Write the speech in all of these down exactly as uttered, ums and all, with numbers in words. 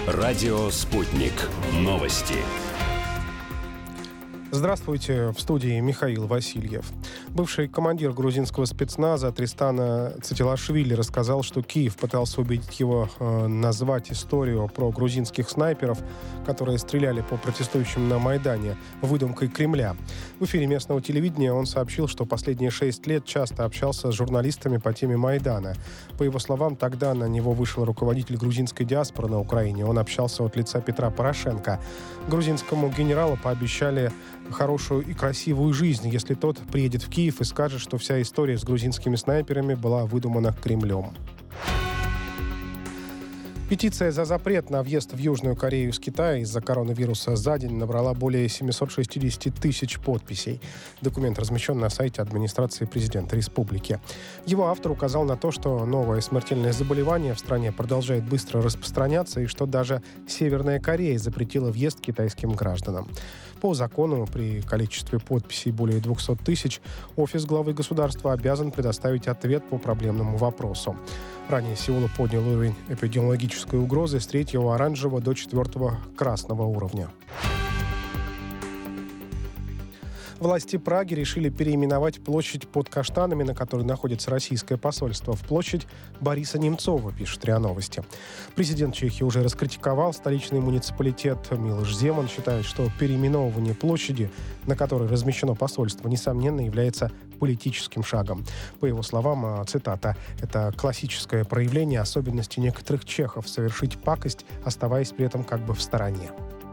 Радио «Спутник». Новости. Здравствуйте, в студии Михаил Васильев. Бывший командир грузинского спецназа Тристана Цитилашвили рассказал, что Киев пытался убедить его э, назвать историю про грузинских снайперов, которые стреляли по протестующим на Майдане, выдумкой Кремля. В эфире местного телевидения он сообщил, что последние шесть лет часто общался с журналистами по теме Майдана. По его словам, тогда на него вышел руководитель грузинской диаспоры на Украине. Он общался от лица Петра Порошенко. Грузинскому генералу пообещали хорошую и красивую жизнь, если тот приедет в Киев и скажет, что вся история с грузинскими снайперами была выдумана Кремлем. Петиция за запрет на въезд в Южную Корею из Китая из-за коронавируса за день набрала более семьсот шестьдесят тысяч подписей. Документ размещен на сайте администрации президента республики. Его автор указал на то, что новое смертельное заболевание в стране продолжает быстро распространяться и что даже Северная Корея запретила въезд китайским гражданам. По закону, при количестве подписей более двухсот тысяч, офис главы государства обязан предоставить ответ по проблемному вопросу. Ранее Сеул поднял уровень эпидемиологической угрозы с третьего оранжевого до четвертого красного уровня. Власти Праги решили переименовать площадь под Каштанами, на которой находится российское посольство, в площадь Бориса Немцова, пишет РИА Новости. Президент Чехии уже раскритиковал столичный муниципалитет. Милош Земан считает, что переименовывание площади, на которой размещено посольство, несомненно является политическим шагом. По его словам, цитата, «это классическое проявление особенности некоторых чехов совершить пакость, оставаясь при этом как бы в стороне».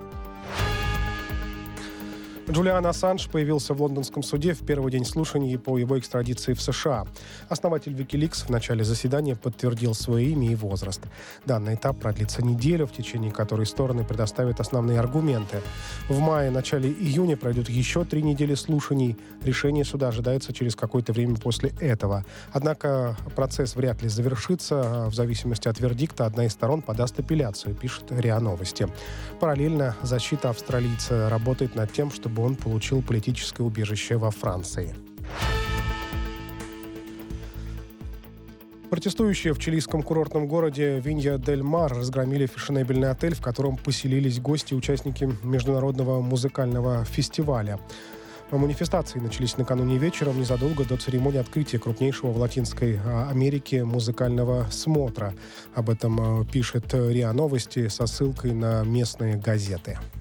Джулиан Ассанж появился в лондонском суде в первый день слушаний по его экстрадиции в США. Основатель Wikileaks в начале заседания подтвердил свое имя и возраст. Данный этап продлится неделю, в течение которой стороны предоставят основные аргументы. В мае-начале июня пройдут еще три недели слушаний. Решение суда ожидается через какое-то время после этого. Однако процесс вряд ли завершится. В зависимости от вердикта одна из сторон подаст апелляцию, пишет РИА Новости. Параллельно защита австралийца работает над тем, чтобы он получил политическое убежище во Франции. Протестующие в чилийском курортном городе Винья-дель-Мар разгромили фешенебельный отель, в котором поселились гости и участники международного музыкального фестиваля. Манифестации начались накануне вечером, незадолго до церемонии открытия крупнейшего в Латинской Америке музыкального смотра. Об этом пишет РИА Новости со ссылкой на местные газеты.